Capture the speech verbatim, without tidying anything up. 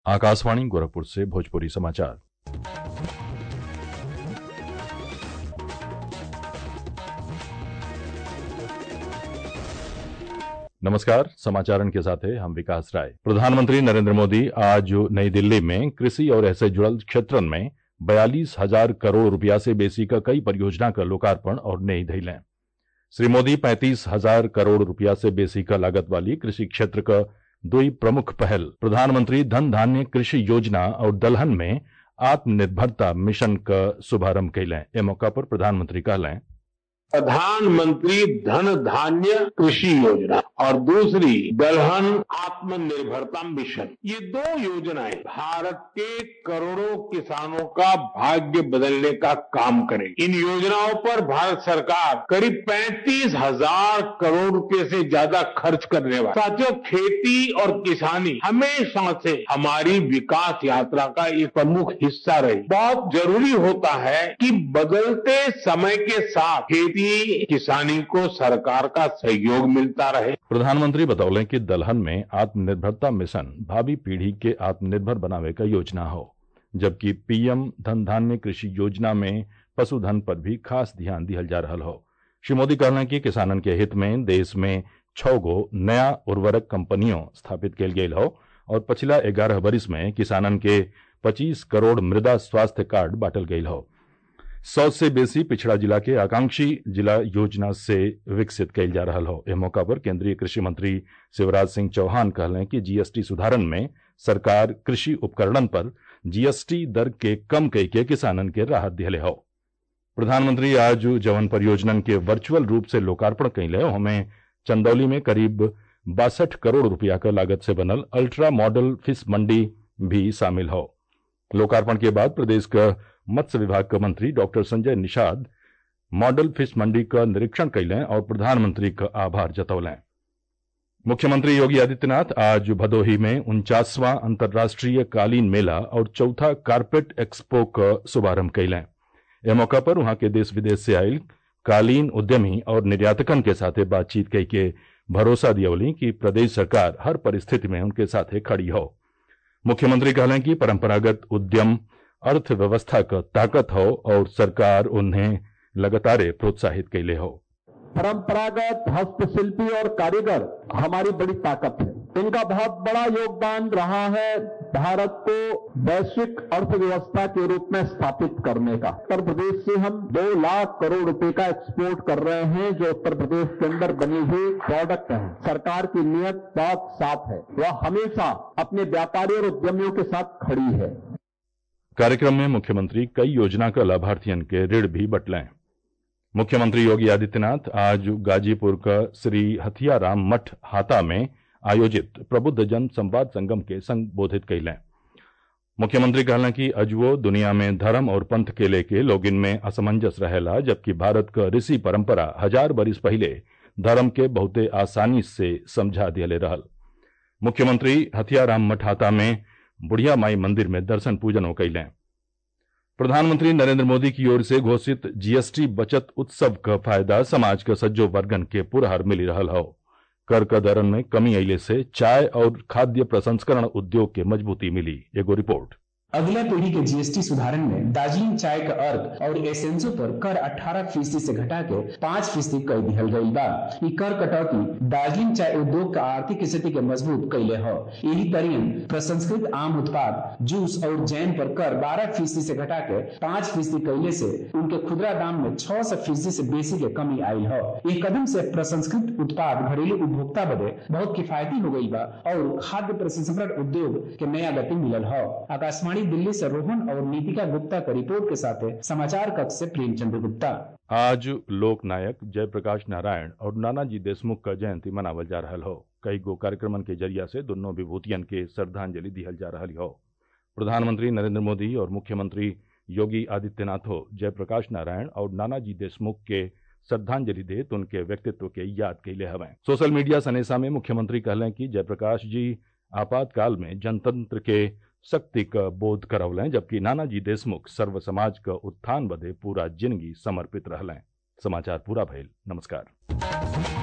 आकाशवाणी गोरखपुर से भोजपुरी समाचार। नमस्कार, समाचारन के साथ है हम विकास राय। प्रधानमंत्री नरेंद्र मोदी आज नई दिल्ली में कृषि और ऐसे जुड़ल क्षेत्रन में बयालीस हजार करोड़ रुपया से बेसी का कई परियोजना का लोकार्पण और नई धैलें। श्री मोदी पैंतीस हजार करोड़ रुपया से बेसी का लागत वाली कृषि क्षेत्र का दुई प्रमुख पहल प्रधानमंत्री धन धान्य कृषि योजना और दलहन में आत्मनिर्भरता मिशन का शुभारंभ कैलें। ए मौका पर प्रधानमंत्री कहलें, प्रधानमंत्री धन धान्य कृषि योजना और दूसरी दलहन आत्मनिर्भरता मिशन, ये दो योजनाएं भारत के करोड़ों किसानों का भाग्य बदलने का काम करेगी। इन योजनाओं पर भारत सरकार करीब पैंतीस हजार करोड़ रुपए से ज्यादा खर्च करने वाली। साथियों, खेती और किसानी हमेशा से हमारी विकास यात्रा का एक प्रमुख हिस्सा रही। बहुत जरूरी होता है कि बदलते समय के साथ खेती किसानी को सरकार का सहयोग मिलता रहे। प्रधानमंत्री बतौलें कि दलहन में आत्मनिर्भरता मिशन भावी पीढ़ी के आत्मनिर्भर बनावे का योजना हो, जबकि पीएम धन धान्य कृषि योजना में पशुधन पर भी खास ध्यान दिहल जा रहा हो। श्री मोदी कहलें कि किसानन के हित में देश में छह गो नया उर्वरक कंपनियों स्थापित कैल गेल हो और पिछला ग्यारह बरिस में किसानन के पच्चीस करोड़ मृदा स्वास्थ्य कार्ड बांटल गयल हो। सौ से बेसी पिछड़ा जिला के आकांक्षी जिला योजना से विकसित कैल जा रहा हो। इस मौका पर केंद्रीय कृषि मंत्री शिवराज सिंह चौहान कहलें कि जीएसटी सुधारन में सरकार कृषि उपकरणन पर जीएसटी दर के कम कई के किसानन के राहत दिले हो। प्रधानमंत्री आज जवन परियोजनन के वर्चुअल रूप से लोकार्पण कैले, हमें चंदौली में करीब बासठ करोड़ रुपया का लागत से बनल अल्ट्रा मॉडल फिश मंडी भी शामिल हो। लोकार्पण के बाद प्रदेश का मत्स्य विभाग के मंत्री doctor Sanjay Nishad model fish मंडी का निरीक्षण कैलें और प्रधानमंत्री का आभार जतौलें। मुख्यमंत्री योगी आदित्यनाथ आज भदोही में उनचासवां अंतर्राष्ट्रीय कालीन मेला और चौथा कारपेट एक्सपो का शुभारंभ कैलें। इस मौका पर वहां के देश विदेश से आयल कालीन उद्यमी और निर्यातकन के साथ बातचीत कई के भरोसा दियौली कि प्रदेश सरकार हर परिस्थिति में उनके साथ खड़ी हो। मुख्यमंत्री कहलें कि परंपरागत उद्यम अर्थव्यवस्था का ताकत हो और सरकार उन्हें लगातार प्रोत्साहित कैले हो। परंपरागत हस्तशिल्पी और कारीगर हमारी बड़ी ताकत है। इनका बहुत बड़ा योगदान रहा है भारत को वैश्विक अर्थव्यवस्था के रूप में स्थापित करने का। उत्तर प्रदेश से हम दो लाख करोड़ रुपए का एक्सपोर्ट कर रहे हैं, जो उत्तर प्रदेश के अंदर बनी हुई प्रोडक्ट है। सरकार की नीयत बहुत साफ है, वह हमेशा अपने व्यापारियों और उद्यमियों के साथ खड़ी है। कार्यक्रम में मुख्यमंत्री कई योजना का लाभार्थियन के ऋण भी बटलें। मुख्यमंत्री योगी आदित्यनाथ आज गाजीपुर का श्री हथियाराम मठ हाता में आयोजित प्रबुद्ध जन संवाद संगम के संबोधित कैलें। मुख्यमंत्री कहलें कि अजुओ दुनिया में धर्म और पंथ के लेके लोगिन में असमंजस रहेला, जबकि भारत का ऋषि परंपरा हजार बरिस पहले धर्म के बहुते आसानी से समझा दिले रहल। मुख्यमंत्री हथियाराम मठ हाता में बुढ़िया माई मंदिर में दर्शन पूजन कैलें। प्रधानमंत्री नरेंद्र मोदी की ओर से घोषित जीएसटी बचत उत्सव का फायदा समाज का सज्जो वर्गन के पुरहर मिली रहल हो। कर का दरन में कमी अइले से चाय और खाद्य प्रसंस्करण उद्योग के मजबूती मिली। एगो रिपोर्ट। अगला पीढ़ी के जीएसटी सुधारण में दार्जिलिंग चाय का अर्क और एसेंसो पर कर अठारह फीसदी से घटा के पाँच फीसदी कर दिहल गई बा। ई कर कटौती दार्जिलिंग चाय उद्योग का आर्थिक स्थिति के मजबूत कैले हो। यही तरीन प्रसंस्कृत आम उत्पाद जूस और जैम पर कर बारह फीसदी से घटा के पाँच फीसदी कैले से उनके खुदरा दाम में छह सौ फीसदी से बेसी के कमी आई हो। एक कदम से प्रसंस्कृत उत्पाद घरेलू उपभोक्ता बदे बहुत किफायती हो गई बा और खाद्य प्रसंस्करण उद्योग के नया गति मिलल हो। आकाशवाणी दिल्ली से रोहन और नीतिका गुप्ता का रिपोर्ट के साथ समाचार कक्ष से प्रेमचंद्र गुप्ता। आज लोक नायक जयप्रकाश नारायण और नानाजी देशमुख का जयंती मनावल जा रहा हो। कई गो कार्यक्रमन के जरिया से दोनों विभूतियन के श्रद्धांजलि दिहल जा रही हो। प्रधानमंत्री नरेंद्र मोदी और मुख्यमंत्री योगी आदित्यनाथ हो जयप्रकाश नारायण और नानाजी देशमुख के श्रद्धांजलि देत उनके व्यक्तित्व के याद कैले हवें। सोशल मीडिया सनेसा में मुख्यमंत्री कहलें कि जयप्रकाश जी आपातकाल में जनतंत्र के शक्ति का बोध करवलें, जबकि नानाजी देशमुख सर्व समाज का उत्थान बदे पूरा जिंदगी समर्पित रहलें। समाचार पूरा भइल। नमस्कार।